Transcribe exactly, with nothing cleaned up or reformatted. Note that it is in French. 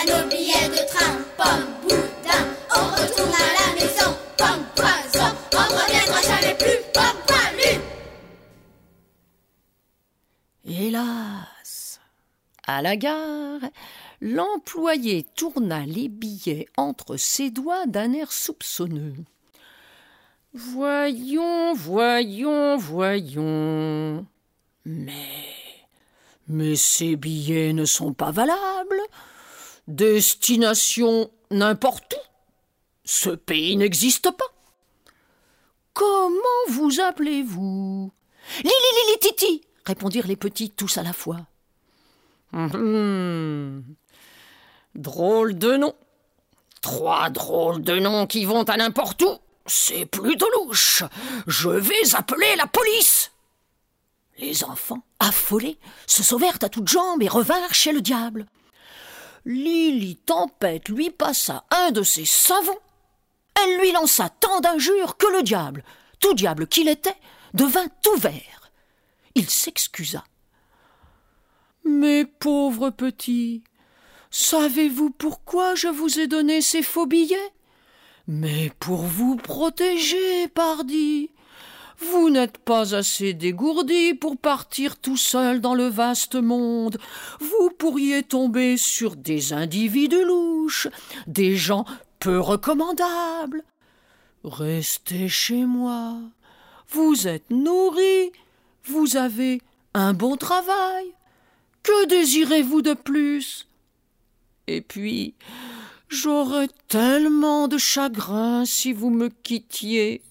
nos billets de train. Pomme, boudin, on retourne à la maison. Pomme, poison, on reviendra jamais plus. Pomme, palu. Hélas, à la gare, l'employé tourna les billets entre ses doigts d'un air soupçonneux. « Voyons, voyons, voyons. Mais, mais ces billets ne sont pas valables. Destination n'importe où. Ce pays n'existe pas. Comment vous appelez-vous ?»« Lili, Lili, Titi !» répondirent les petits tous à la fois. Hum, drôle de nom. Trois drôles de noms qui vont à n'importe où. C'est plutôt louche. Je vais appeler la police. Les enfants, affolés, se sauvèrent à toutes jambes et revinrent chez le diable. Lili Tempête lui passa un de ses savons. Elle lui lança tant d'injures que le diable, tout diable qu'il était, devint tout vert. Il s'excusa. « Mes pauvres petits, savez-vous pourquoi je vous ai donné ces faux billets ? Mais pour vous protéger, pardi. Vous n'êtes pas assez dégourdi pour partir tout seul dans le vaste monde. Vous pourriez tomber sur des individus louches, des gens peu recommandables. Restez chez moi. Vous êtes nourris, vous avez un bon travail. Que désirez-vous de plus ? Et puis, j'aurais tellement de chagrin si vous me quittiez.